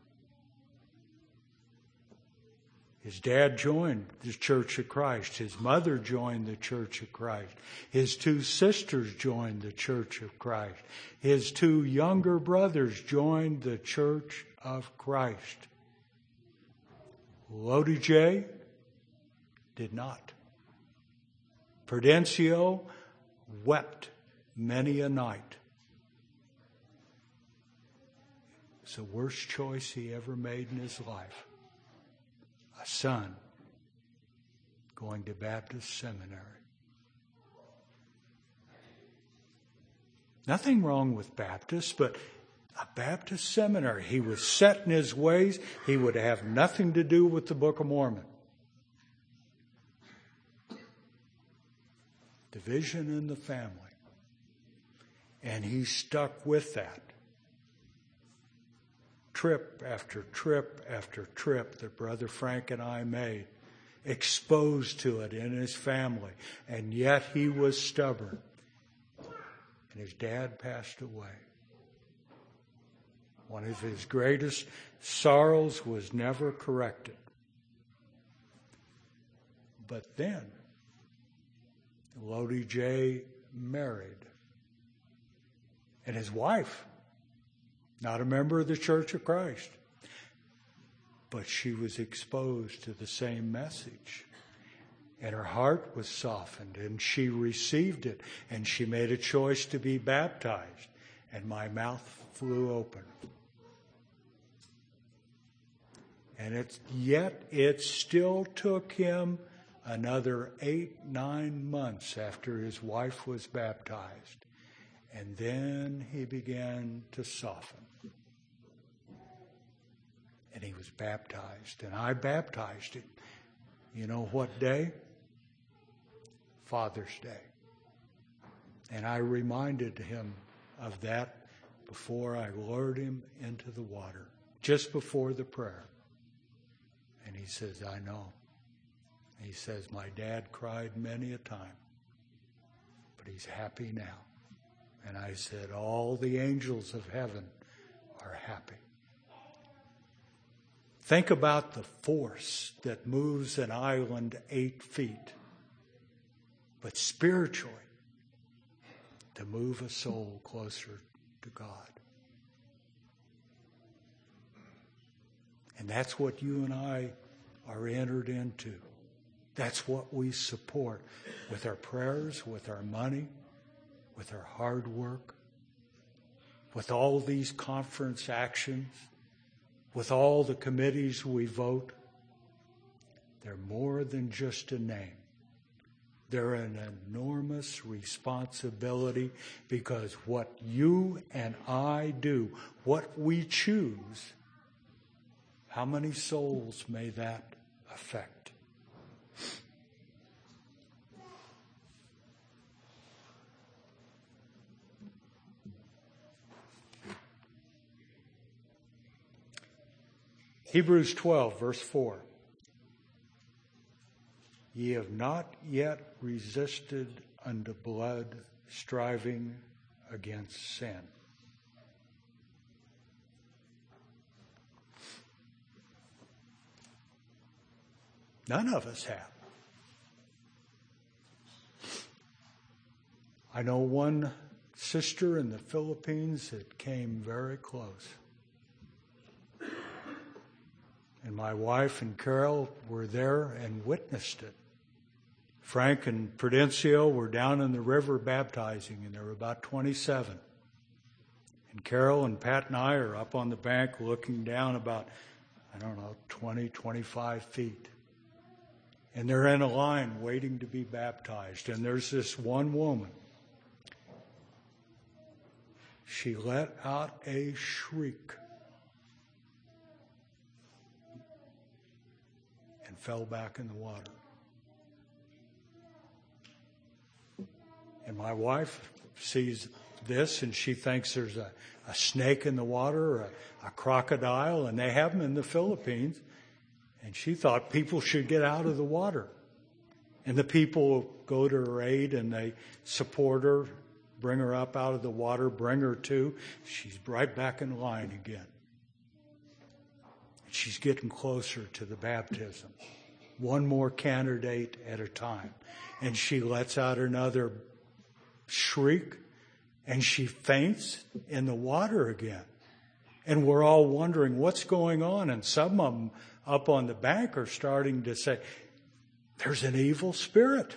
His dad joined the Church of Christ. His mother joined the Church of Christ. His two sisters joined the Church of Christ. His two younger brothers joined the Church of Christ. Lodi J. did not. Prudencio wept many a night. It's the worst choice he ever made in his life. A son going to Baptist seminary. Nothing wrong with Baptists, but a Baptist seminary. He was set in his ways. He would have nothing to do with the Book of Mormon. Division in the family. And he stuck with that. Trip after trip after trip that Brother Frank and I made, exposed to it in his family, and yet he was stubborn. And his dad passed away. One of his greatest sorrows was never corrected. But then, Lodi J. married. And his wife, not a member of the Church of Christ, but she was exposed to the same message. And her heart was softened, and she received it, and she made a choice to be baptized. And my mouth flew open. And it's, yet it still took him another eight, nine months after his wife was baptized. And then he began to soften. and he was baptized. And I baptized him. You know what day? Father's Day. And I reminded him of that before I lured him into the water, just before the prayer. And he says, I know. He says, my dad cried many a time, but he's happy now. And I said, all the angels of heaven are happy. Think about the force that moves an island eight feet, but spiritually, to move a soul closer to God. And that's what you and I are entered into. That's what we support with our prayers, with our money, with our hard work, with all these conference actions, with all the committees we vote. They're more than just a name. They're an enormous responsibility, because what you and I do, what we choose, how many souls may that affect? Hebrews twelve, verse four. Ye have not yet resisted unto blood, striving against sin. None of us have. I know one sister in the Philippines that came very close. And my wife and Carol were there and witnessed it. Frank and Prudencio were down in the river baptizing, and there were about twenty-seven. And Carol and Pat and I are up on the bank looking down about, I don't know, twenty, twenty-five feet. And they're in a line waiting to be baptized. And there's this one woman. She let out a shriek and fell back in the water. And my wife sees this, and she thinks there's a, a snake in the water, or a, a crocodile, and they have them in the Philippines. And she thought people should get out of the water. And the people go to her aid, and they support her, bring her up out of the water, bring her to. She's right back in line again. And she's getting closer to the baptism. One more candidate at a time. And she lets out another shriek, and she faints in the water again. And we're all wondering what's going on. And some of them up on the bank are starting to say, there's an evil spirit.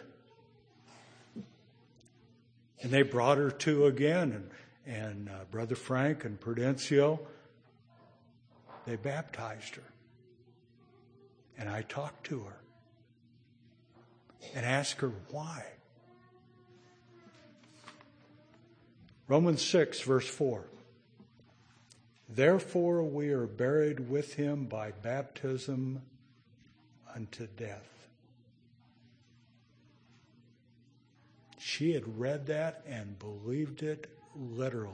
And they brought her to again. And, and uh, Brother Frank and Prudencio, they baptized her. And I talked to her and asked her why. Romans six, verse four. Therefore we are buried with him by baptism unto death. She had read that and believed it literally.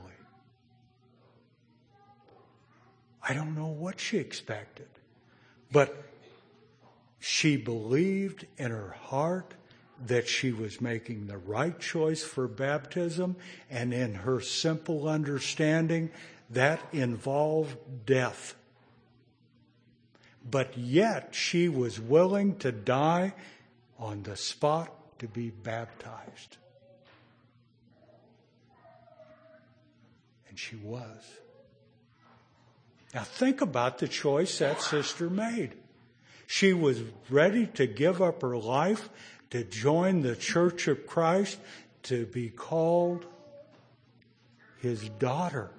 I don't know what she expected, but she believed in her heart that she was making the right choice for baptism, and in her simple understanding, that involved death. But yet she was willing to die on the spot to be baptized. And she was. Now think about the choice that sister made. She was ready to give up her life to join the Church of Christ, to be called his daughter,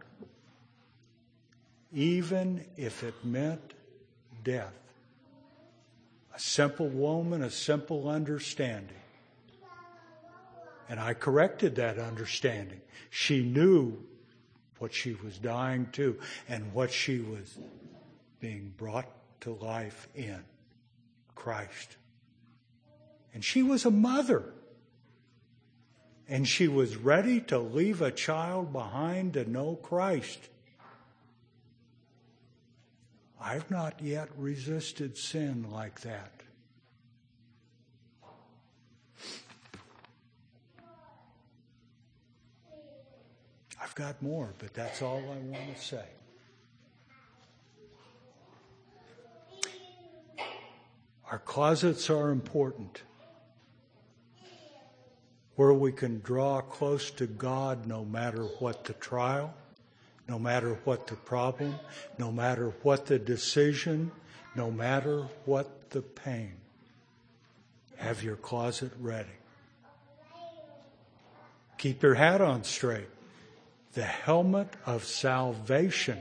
even if it meant death. A simple woman, a simple understanding. And I corrected that understanding. She knew what she was dying to and what she was being brought to life in Christ. And she was a mother. And she was ready to leave a child behind to know Christ. I've not yet resisted sin like that. I've got more, but that's all I want to say. Our closets are important, where we can draw close to God no matter what the trial, no matter what the problem, no matter what the decision, no matter what the pain. Have your closet ready. Keep your hat on straight. The helmet of salvation.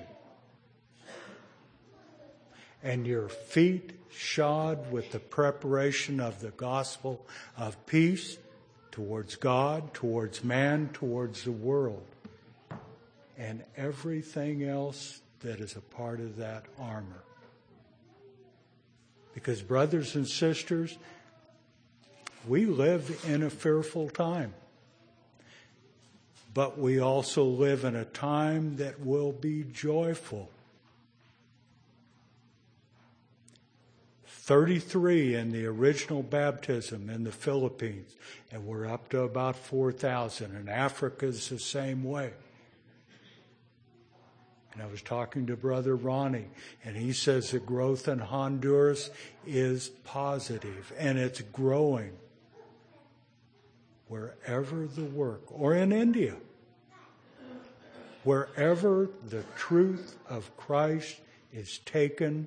And your feet shod with the preparation of the gospel of peace towards God, towards man, towards the world, and everything else that is a part of that armor. Because, brothers and sisters, we live in a fearful time. But we also live in a time that will be joyful. thirty-three in the original baptism in the Philippines, and we're up to about four thousand, and Africa's the same way. And I was talking to Brother Ronnie, and he says the growth in Honduras is positive, and it's growing. Wherever the work, or in India, wherever the truth of Christ is taken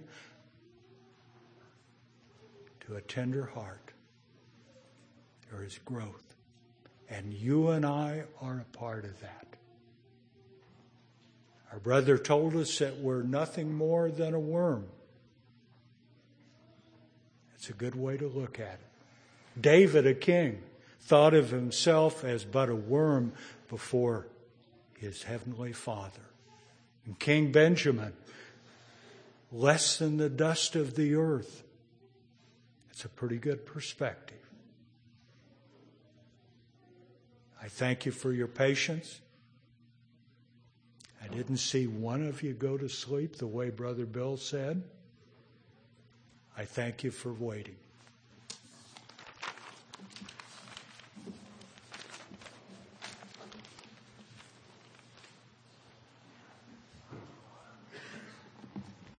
to a tender heart, there is growth. And you and I are a part of that. Our brother told us that we're nothing more than a worm. It's a good way to look at it. David, a king, thought of himself as but a worm before his heavenly Father. And King Benjamin, less than the dust of the earth. It's a pretty good perspective. I thank you for your patience. I didn't see one of you go to sleep the way Brother Bill said. I thank you for waiting.